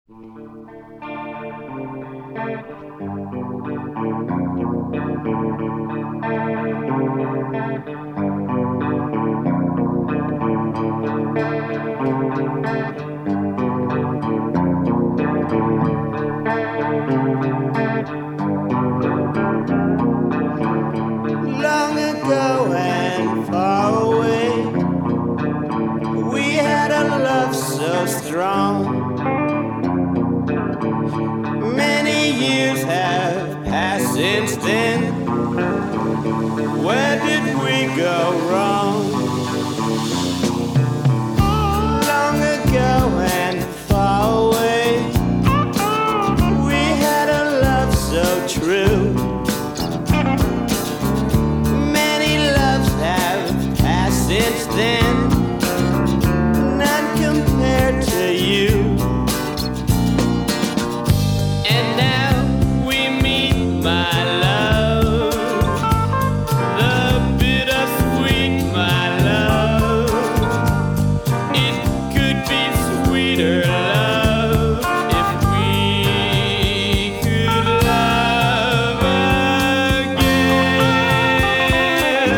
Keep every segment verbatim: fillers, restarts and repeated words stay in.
Long ago and far away, we had a love so strong. Many years have passed since then. Where did we go wrong? Long ago and far away, we had a love so true. Since then, none compared to you. And now we meet, my love, the bittersweet, my love. It could be sweeter love if we could love again.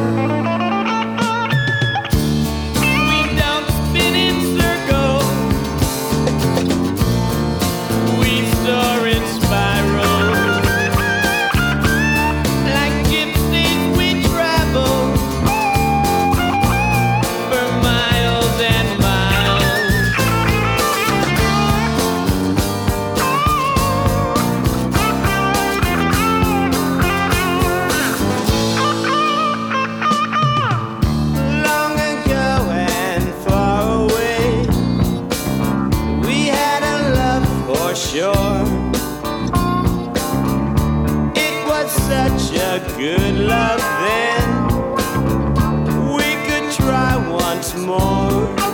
Sure, it was such a good love then. We could try once more.